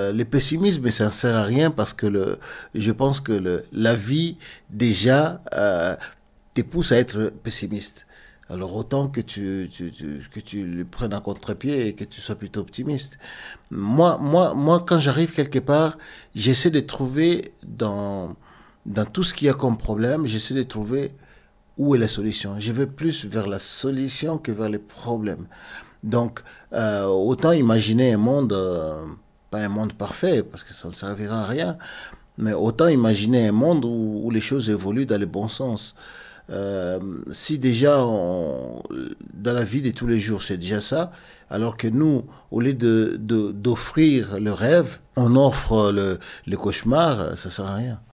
le pessimisme, ça ne sert à rien parce que je pense que la vie, déjà, te pousse à être pessimiste. Alors autant que que tu le prennes à contre-pied et que tu sois plutôt optimiste. Moi, quand j'arrive quelque part, j'essaie de trouver dans tout ce qu'il y a comme problème, j'essaie de trouver où est la solution. Je vais plus vers la solution que vers les problèmes. Donc, autant imaginer un monde, pas un monde parfait, parce que ça ne servira à rien, mais autant imaginer un monde où les choses évoluent dans le bon sens. Euh, Si déjà, dans la vie de tous les jours, c'est déjà ça, alors que nous, au lieu d'offrir le rêve, on offre le cauchemar, ça sert à rien.